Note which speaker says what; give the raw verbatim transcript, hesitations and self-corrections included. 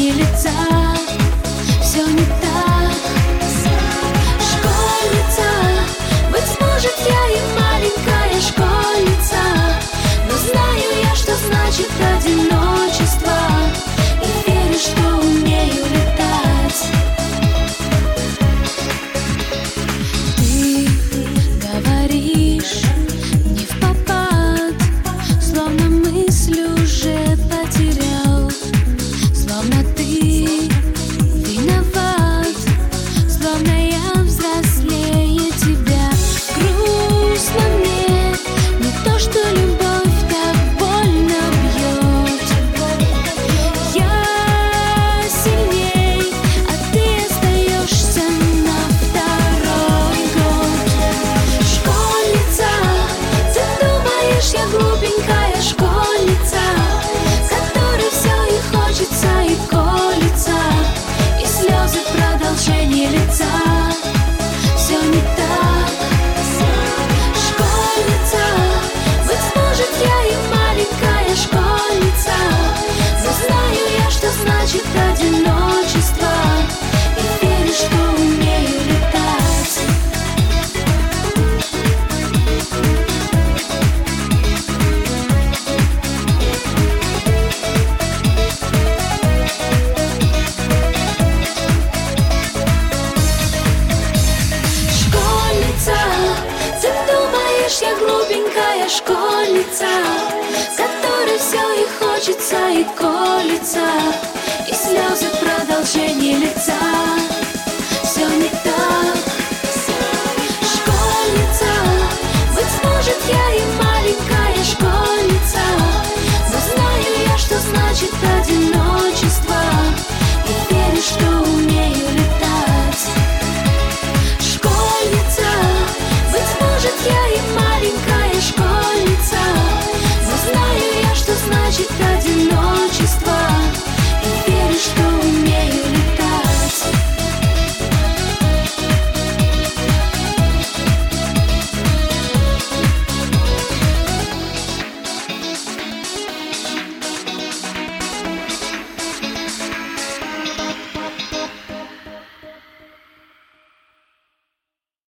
Speaker 1: выражение лица. Все не так. Школьница, быть может, я и маленькая школьница, но знаю я, что значит одиночество, и верю, что умею летать. Ты говоришь не впопад, словно мысль уже потерял, словно ты виноват, словно я взрослее тебя. Грустно мне, не то, что любовь так больно бьет. Я сильней, а ты остаешься на второй год. Школьница, ты думаешь, я глупенькая школьница, которой все и хочется, и колется, и слезы в продолжение лица. Все не так. Школьница, быть может, я и маленькая школьница, но знаю я, что значит одиночество, и верю, что умею летать. Школьница, ты думаешь, я глупенькая школьница, которой все и хочется, и колется, и слезы в продолжение лица.